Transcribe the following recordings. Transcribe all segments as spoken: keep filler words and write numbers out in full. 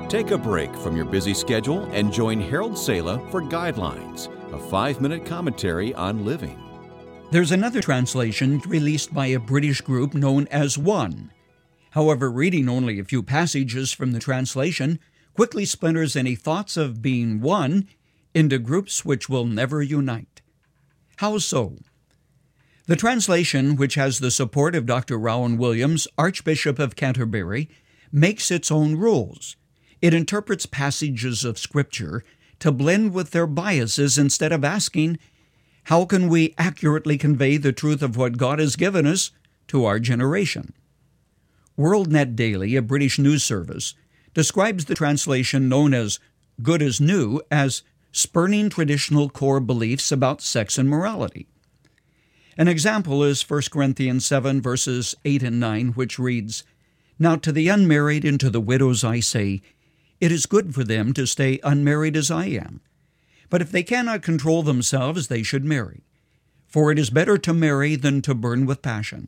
Take a break from your busy schedule and join Harold Sala for Guidelines, a five-minute commentary on living. There's another translation released by a British group known as One. However, reading only a few passages from the translation quickly splinters any thoughts of being one into groups which will never unite. How so? The translation, which has the support of Doctor Rowan Williams, Archbishop of Canterbury, makes its own rules. It interprets passages of Scripture to blend with their biases instead of asking, how can we accurately convey the truth of what God has given us to our generation? WorldNet Daily, a British news service, describes the translation known as Good as New as spurning traditional core beliefs about sex and morality. An example is First Corinthians seven, verses eight and nine, which reads, Now to the unmarried and to the widows I say, it is good for them to stay unmarried as I am. But if they cannot control themselves, they should marry. For it is better to marry than to burn with passion.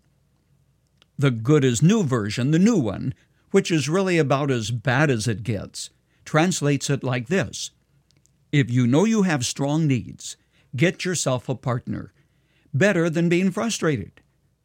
The Good as New version, the new one, which is really about as bad as it gets, translates it like this. If you know you have strong needs, get yourself a partner. Better than being frustrated.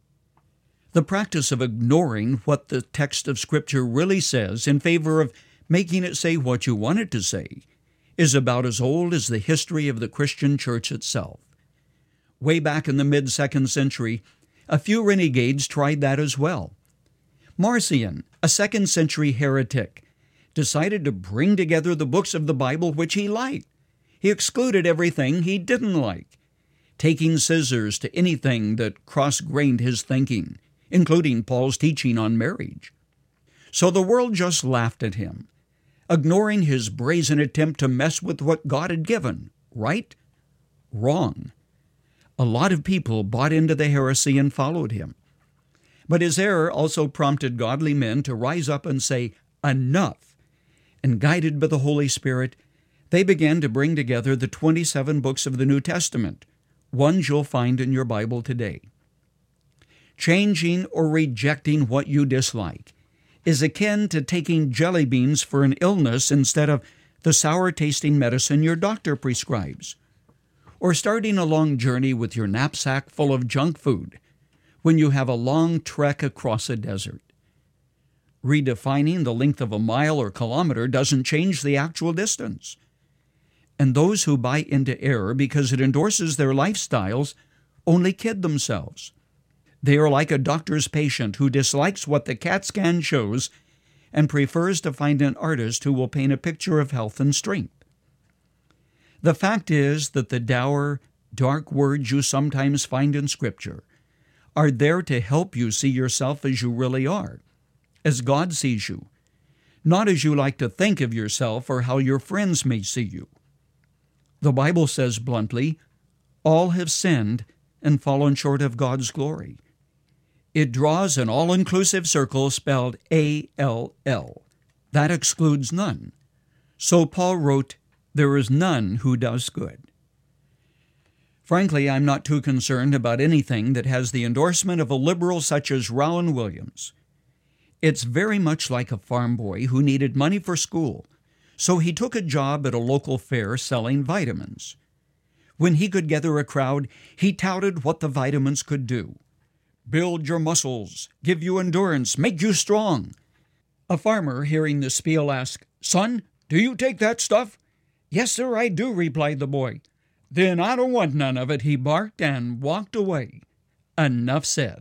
The practice of ignoring what the text of Scripture really says in favor of making it say what you want it to say is about as old as the history of the Christian church itself. Way back in the mid-second century, a few renegades tried that as well. Marcion, a second century heretic, decided to bring together the books of the Bible which he liked. He excluded everything he didn't like, taking scissors to anything that cross-grained his thinking, including Paul's teaching on marriage. So the world just laughed at him, ignoring his brazen attempt to mess with what God had given. Right? Wrong. A lot of people bought into the heresy and followed him. But his error also prompted godly men to rise up and say, enough. And guided by the Holy Spirit, they began to bring together the twenty-seven books of the New Testament, ones you'll find in your Bible today. Changing or rejecting what you dislike is akin to taking jelly beans for an illness instead of the sour-tasting medicine your doctor prescribes, or starting a long journey with your knapsack full of junk food when you have a long trek across a desert. Redefining the length of a mile or kilometer doesn't change the actual distance. And those who buy into error because it endorses their lifestyles only kid themselves. They are like a doctor's patient who dislikes what the CAT scan shows and prefers to find an artist who will paint a picture of health and strength. The fact is that the dour, dark words you sometimes find in Scripture are there to help you see yourself as you really are, as God sees you, not as you like to think of yourself or how your friends may see you. The Bible says bluntly, all have sinned and fallen short of God's glory. It draws an all-inclusive circle spelled A L L. That excludes none. So Paul wrote, there is none who does good. Frankly, I'm not too concerned about anything that has the endorsement of a liberal such as Rowan Williams. It's very much like a farm boy who needed money for school, so he took a job at a local fair selling vitamins. When he could gather a crowd, he touted what the vitamins could do. Build your muscles, give you endurance, make you strong. A farmer, hearing the spiel, asked, Son, do you take that stuff? Yes, sir, I do, replied the boy. Then I don't want none of it, he barked and walked away. Enough said.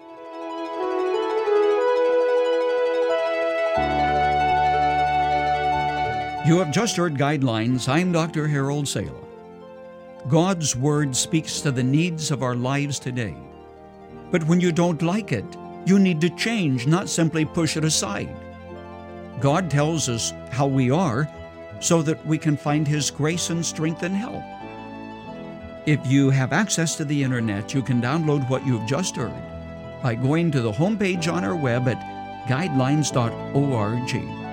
You have just heard Guidelines. I'm Doctor Harold Sala. God's Word speaks to the needs of our lives today. But when you don't like it, you need to change, not simply push it aside. God tells us how we are so that we can find His grace and strength and help. If you have access to the internet, you can download what you've just heard by going to the homepage on our web at guidelines dot org.